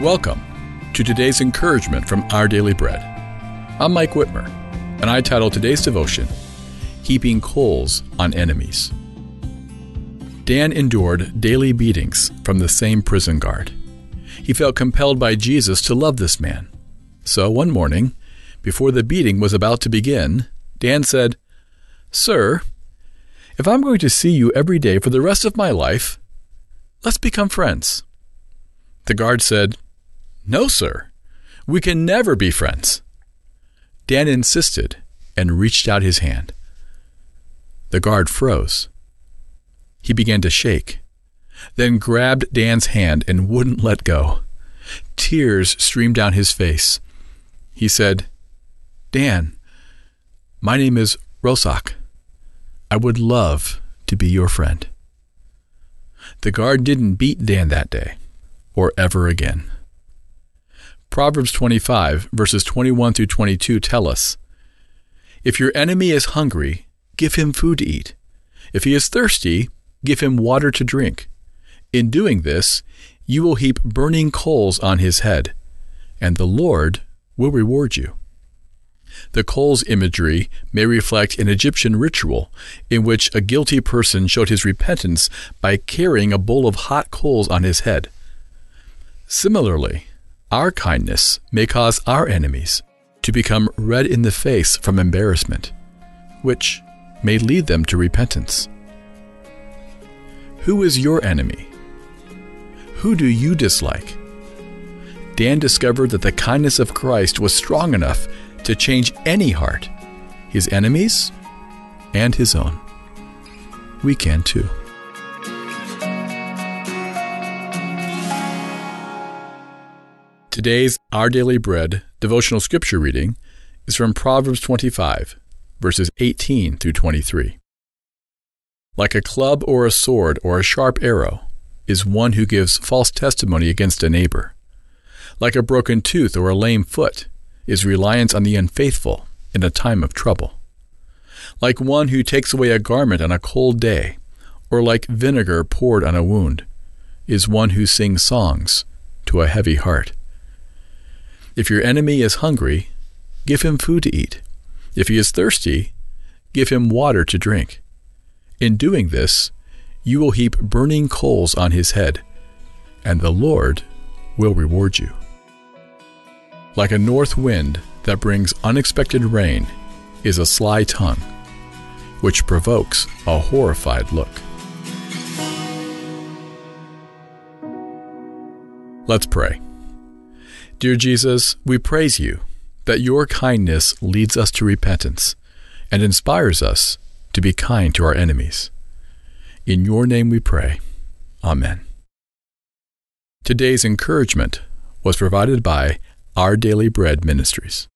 Welcome to today's encouragement from Our Daily Bread. I'm Mike Whitmer, and I title today's devotion, Heaping Coals on Enemies. Dan endured daily beatings from the same prison guard. He felt compelled by Jesus to love this man. So one morning, before the beating was about to begin, Dan said, "Sir, if I'm going to see you every day for the rest of my life, let's become friends." The guard said, "No, sir, we can never be friends." Dan insisted and reached out his hand. The guard froze. He began to shake, then grabbed Dan's hand and wouldn't let go. Tears streamed down his face. He said, "Dan, my name is Rosak. I would love to be your friend." The guard didn't beat Dan that day, or ever again. Proverbs 25, verses 21 through 22 tell us, "If your enemy is hungry, give him food to eat. If he is thirsty, give him water to drink. In doing this, you will heap burning coals on his head, and the Lord will reward you." The coals imagery may reflect an Egyptian ritual in which a guilty person showed his repentance by carrying a bowl of hot coals on his head. Similarly, our kindness may cause our enemies to become red in the face from embarrassment, which may lead them to repentance. Who is your enemy? Who do you dislike? Dan discovered that the kindness of Christ was strong enough to change any heart, his enemies and his own. We can too. Today's Our Daily Bread devotional scripture reading is from Proverbs 25, verses 18 through 23. Like a club or a sword or a sharp arrow is one who gives false testimony against a neighbor. Like a broken tooth or a lame foot is reliance on the unfaithful in a time of trouble. Like one who takes away a garment on a cold day, or like vinegar poured on a wound, is one who sings songs to a heavy heart. If your enemy is hungry, give him food to eat. If he is thirsty, give him water to drink. In doing this, you will heap burning coals on his head, and the Lord will reward you. Like a north wind that brings unexpected rain is a sly tongue, which provokes a horrified look. Let's pray. Dear Jesus, we praise you that your kindness leads us to repentance and inspires us to be kind to our enemies. In your name we pray. Amen. Today's encouragement was provided by Our Daily Bread Ministries.